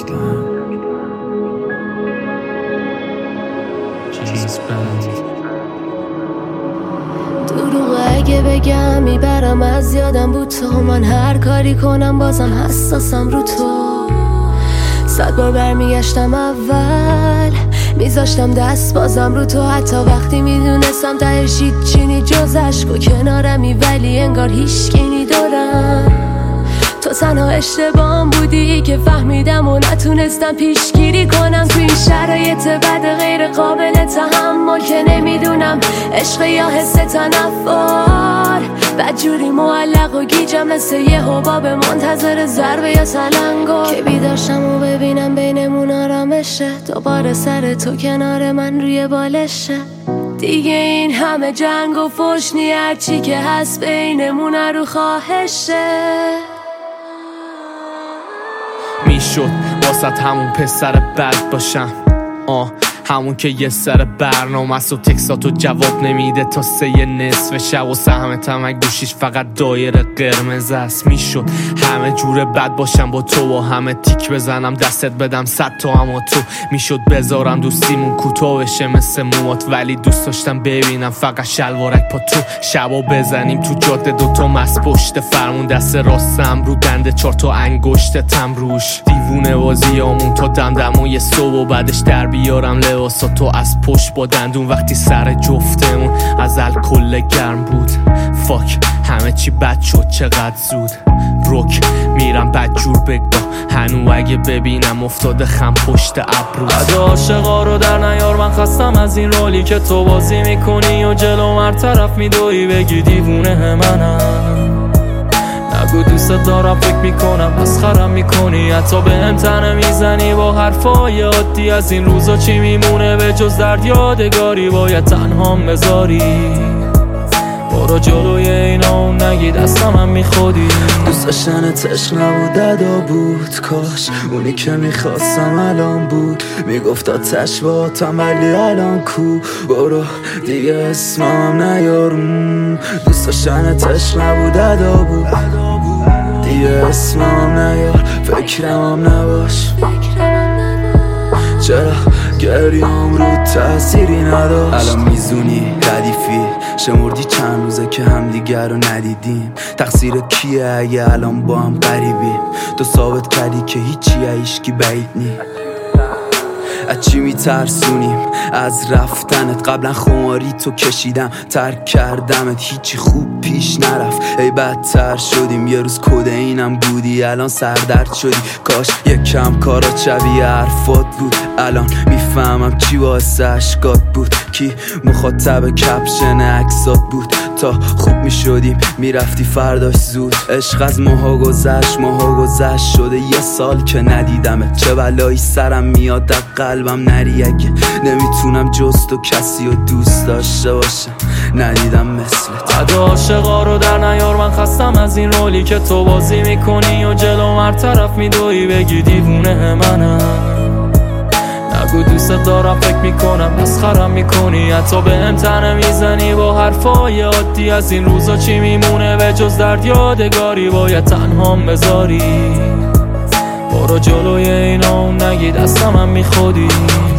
دروغ اگه بگم میبرم از یادم بود تو، من هر کاری کنم بازم حساسم رو تو. 100 بار برمیگشتم اول، میذاشتم دست بازم رو تو، حتی وقتی میدونستم تهش هیچی نی جز عشق و کنارمی، ولی انگار هیچکی نی دارم. تو تنها اشتباهم بودی که فهمیدم و نتونستم پیشگیری کنم تو این شرایط بد غیر قابل تحمل که نمیدونم عشق یا حس تنفر. بدجوری معلق و گیجم مثل یه حباب منتظر ضربه یا سلنگو که بیداشم و ببینم بینمون آرامشه، دوباره سر تو کنار من روی بالشه. دیگه این همه جنگ و فحش نی، هرچی که هست بینمون رو خواهشه. میشد واسط همون پسر بد باشم، همون که یه سر برنامه است و تکساتو جواب نمیده تا 3 نصف شب و سهم تمک گوشیش فقط دایره قرمز است. میشد همه جور بد باشم با تو و همه تیک بزنم دستت بدم 100 تا، اما تو میشد بذارم دوستیمون کوتاه بشه مثل موات، ولی دوست داشتم ببینم فقط شلوارک پا تو. شبا بزنیم تو جاده دوتا مست پشت فرمون، دست راستم رو دنده 4 تا انگشتم روش، دیوونه بازیامون تا دمدمای صبح و بعدش در بیارم لباساتو از پشت با دندون وقتی سر جفتمون از الکل گرم بود. فاک همه چی بد شد چقدر زود، روک میرم بدجور بگا هنو اگه ببینم افتاده خم پشت ابروت. عده عاشقا رو در نیار، من خستم از این رولی که تو بازی میکنی و جلو هر طرف میدوی بگی دیوونه منم. نگو دوست دارم فکر میکنم مسخرم میکنی، حتی به هم تنه میزنی با حرفای عادی. از این روزا چی میمونه به جز درد یادگاری، باید تنهام بذاری. برو جلوی اینا اون نگی دستم هم میخودی. دوست داشتنت عشق نبود ادا بود، کاش اونی که میخواستم الان بود. میگفت آتش با آتم ولی الان کو، برو دیگه اسمم نیار. دوست داشتنت عشق نبود ادا بود، دیگه اسمم نیار، فکرم نباش. چرا گریام رو تأثیری نداشت؟ الان میزونی ردیفی شمردی چند روزه که همدیگر رو ندیدیم. تقصیر کیه اگه الان با هم غریبیم؟ تو ثابت کردی که هیچی هیچکی بعید نی. از چی میترسونیم؟ از رفتنت. قبلا خماری تو کشیدم ترک کردمت، هیچی خوب پیش نرفت ای بدتر شدیم. یه روز کدینم بودی الان سردرد شدی، کاش یکم کارات شبیه حرفات بود. الان میفهمم چی واسه اشکات بود، کی مخاطب کپشن عکسات بود. تا خوب میشدیم میرفتی فرداش زود. عشق از ماها گذشت شده 1 سال که ندیدمت. چه بلایی سرم میاد در قلبم نری اگه نمیتونم جز تو کسی رو دوست داشته باشم. ندیدم مثلت. عده عاشقا رو در نیار، من خستم از این رولی که تو بازی میکنی و جلو هر طرف میدوی بگی دیوونه منم. نگو دوست دارم فکر میکنم مسخرم میکنی، حتی به هم تنه میزنی با حرفای عادی. از این روزا چی میمونه به جز درد یادگاری، باید تنهام بذاری. برو جلوی اینا اون نگی دستم هم میخودی.